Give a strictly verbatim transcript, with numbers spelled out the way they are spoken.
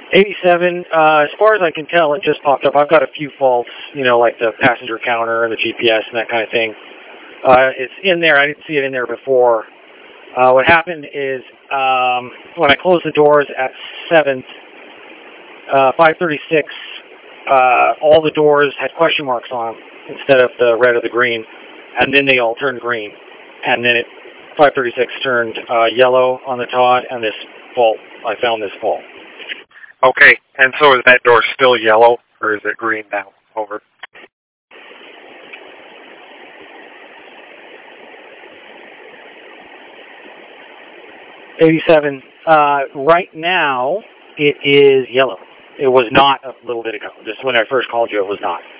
eighty-seven, uh, as far as I can tell, it just popped up. I've got a few faults, you know, like the passenger counter and the G P S and that kind of thing. Uh, it's in there. I didn't see it in there before. Uh, what happened is um, when I closed the doors at seventh, uh, five thirty-six, uh, all the doors had question marks on them instead of the red or the green, and then they all turned green. And then at five thirty-six turned uh, yellow on the Todd, and this fault, I found this fault. Okay, and so is that door still yellow, or is it green now? Over. eighty-seven, uh, right now, it is yellow. It was not a little bit ago. Just when I first called you, it was not.